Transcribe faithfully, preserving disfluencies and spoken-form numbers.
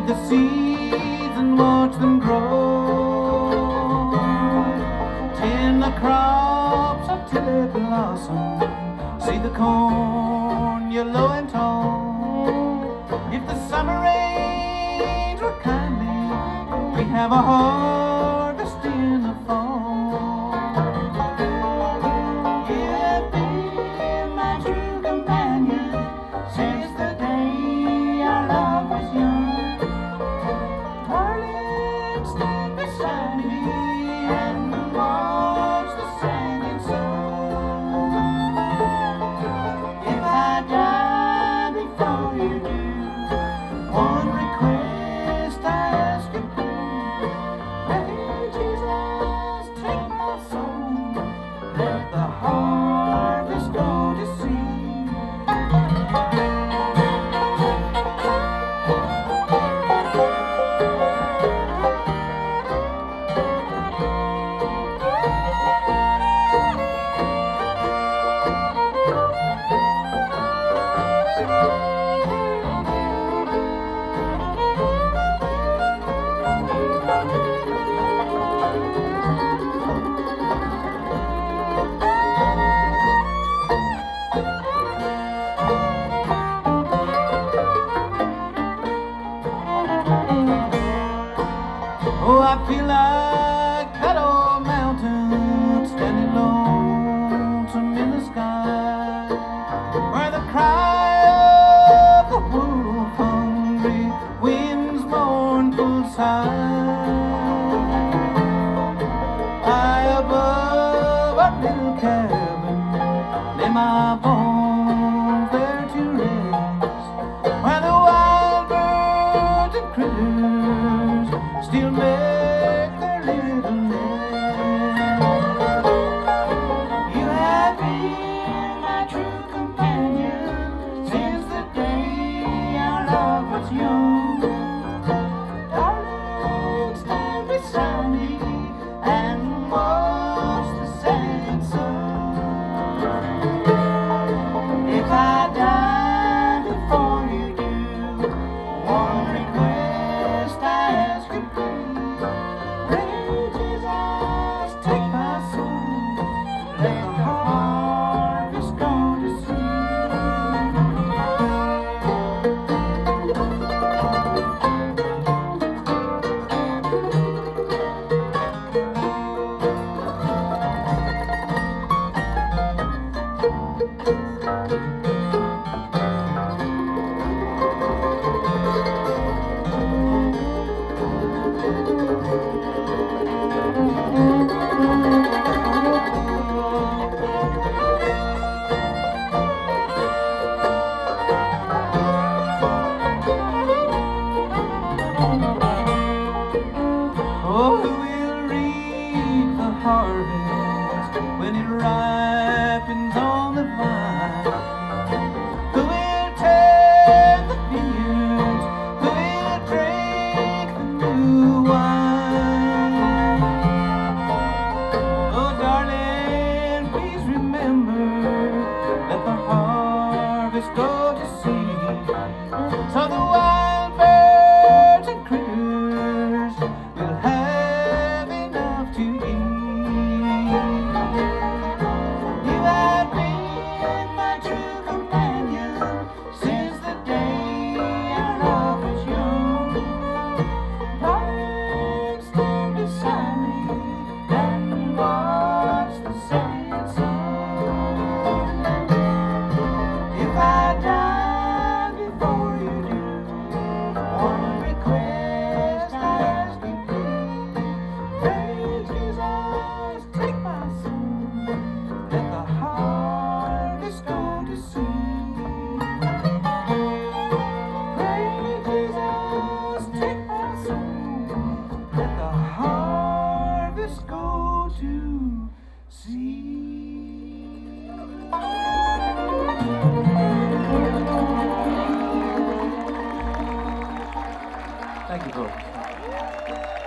the seeds and watch them grow. Tend the crops until they blossom. See the corn yellow and tall. If the summer rains were kindly, we have a harvest in the fall. You have been my true companion since the day our love was young. Darling, stand beside me and watch the singing sun. If I die before you do, one request I ask you, please. Jesus, take my soul, let the harvest go to seed. Oh, I feel like that old mountain standing lonesome in the sky, where the cry of the wolf hungry winds mournful sigh. High above our little cabin lay my bones there to rest, where the wild birds and critters still make their little nest. You have been my true companion since the day our love was young. Darling, stand beside me and watch the setting sun. If I die before you do, one request I ask you, please. Pray, Jesus, take my soul, let the harvest go to seed. Oh, who will reap the harvest when it ripens on the vine? Who will tend the vineyards? Who will drink the new wine? Oh, darling, please remember, let the harvest go to seed, so the wild birds and critters will have enough to eat. You have been my true companion since the day our love was young. Darling, stand beside me and watch the setting sun. If I die before you do, one request I ask you, please. Pray, Jesus, take my soul, let the harvest go to seed. Pray, Jesus, take my soul, let the harvest go to seed. Thank you, folks.